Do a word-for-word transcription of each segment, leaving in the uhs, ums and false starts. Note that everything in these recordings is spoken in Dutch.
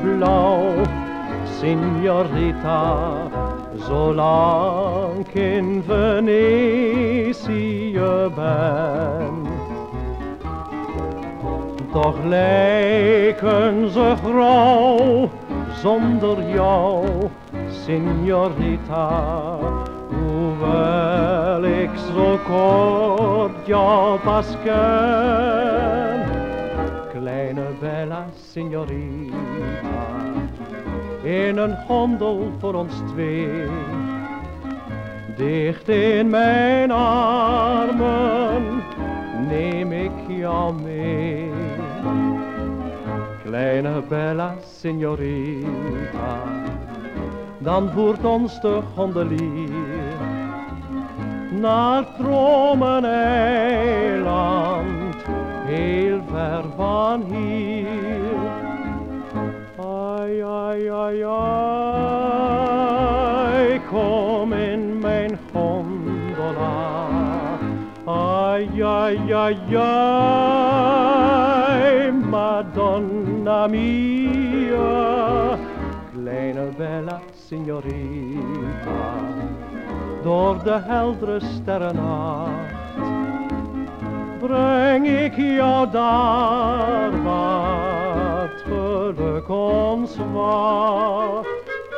blauw, signorita, zolang ik in Venetië ben. Toch lijken ze grauw zonder jou, signorita, hoewel ik zo kort jou pas ken. Kleine bella signorita, in een gondel voor ons twee, dicht in mijn armen neem ik jou mee. Kleine bella signorita, dan voert ons de gondelier naar Dromeneiland, heel ver van hier. Ai, ai, ai, ai, kom in mijn gondola. Ai, ai, ai, ai, Madonna mia, kleine bella signorita, door de heldere sterrennacht breng ik jou daar waar het geluk ons wacht.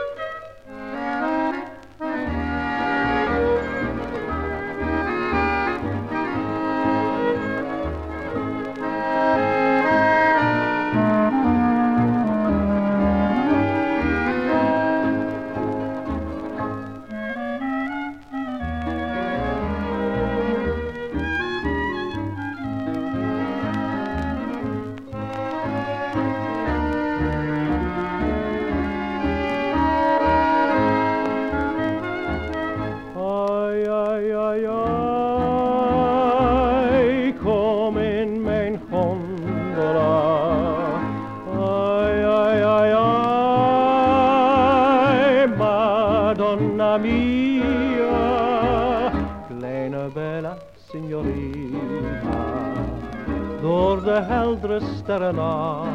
Ai, ai, ai, kom in mijn gondola. Ai, ai, ai, ai, Madonna mia, kleine bella signorita, door de heldere sterrennacht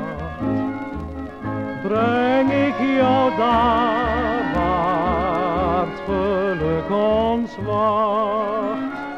breng ik jou daar waar het geluk ons wacht.